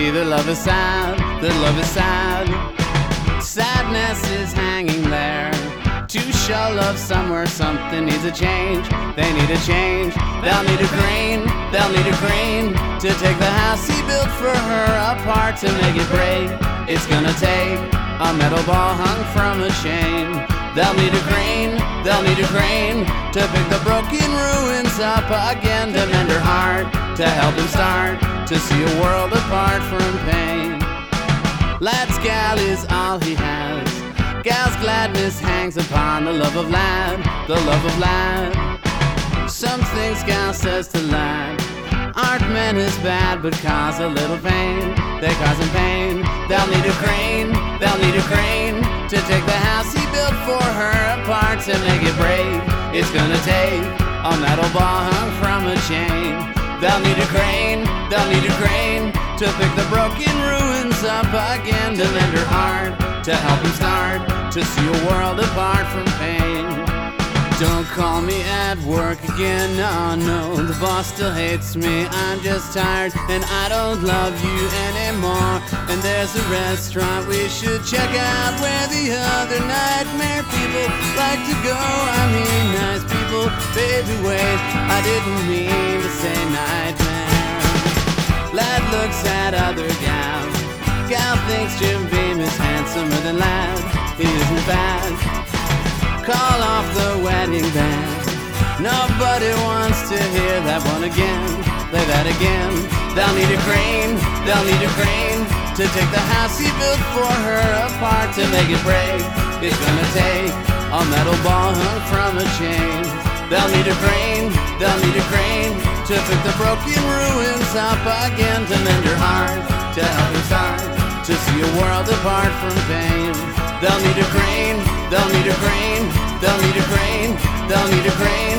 see their love is sad, their love is sad. Sadness is hanging there to show love somewhere. Something needs a change, they need a change. They'll need a crane, they'll need a crane to take the house he built for her apart. To make it break, it's gonna take a metal ball hung from a chain. They'll need a crane, they'll need a crane to pick the broken ruins up again. To mend her heart, to help him start to see a world apart from pain. Lad's gal is all he has. Gal's gladness hangs upon the love of lad, the love of lad. Some things gal says to lad aren't meant as bad, but cause a little pain. They cause him pain. They'll need a crane, they'll need a crane to take the house he built for her apart. To make it break, it's gonna take a metal ball hung from a chain. They'll need a crane, they'll need a crane to pick the broken ruins up again. To mend her heart, to help him start to see a world apart from pain. Don't call me at work again, no, no, the boss still hates me. I'm just tired and I don't love you anymore. And there's a restaurant we should check out where the other nightmare people like to go. I mean nice people, baby wait, I didn't mean to say nightmare. Lad looks at other gal, gal thinks Jim Beam is handsomer than lad. He isn't bad. Call off the wedding band, nobody wants to hear that one again. Play that again. They'll need a crane, they'll need a crane to take the house he built for her apart. To make it break, it's gonna take a metal ball hung from a chain. They'll need a crane, they'll need a crane to pick the broken ruins up again. To mend her heart, to help him start to see a world apart from pain. They'll need a crane, they'll need a crane, they'll need a crane, they'll need a crane